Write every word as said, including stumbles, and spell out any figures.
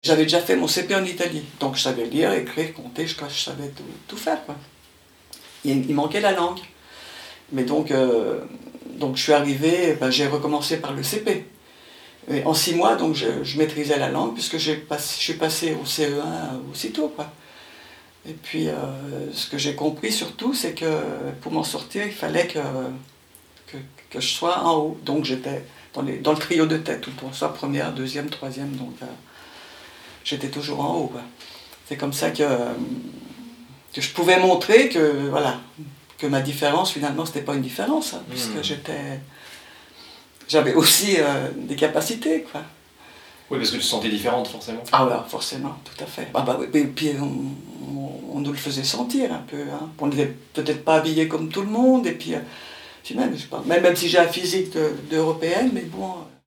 J'avais déjà fait mon C P en Italie, donc je savais lire, écrire, compter, je, je savais tout, tout faire, quoi. Il, il manquait la langue. Mais donc, euh, donc je suis arrivé, ben, j'ai recommencé par le C P. Et en six mois, donc je, je maîtrisais la langue, puisque j'ai passé, je suis passé au C E un aussitôt, quoi. Et puis, euh, ce que j'ai compris surtout, c'est que pour m'en sortir, il fallait que, que, que je sois en haut. Donc j'étais dans, les, dans le trio de tête, tout le temps, soit première, deuxième, troisième, donc euh, j'étais toujours en haut, quoi. C'est comme ça que, que je pouvais montrer que, voilà, que ma différence, finalement, c'était pas une différence, hein, puisque mmh. j'étais... J'avais aussi euh, des capacités, quoi. Oui, parce que tu te sentais différente, forcément. Ah ouais, forcément, tout à fait. Ah bah, et puis on, on, on nous le faisait sentir un peu. Hein. On n'était peut-être pas habillés comme tout le monde, et puis, euh, puis même, je sais pas, même, même si j'ai un physique d'européenne, de, mais bon...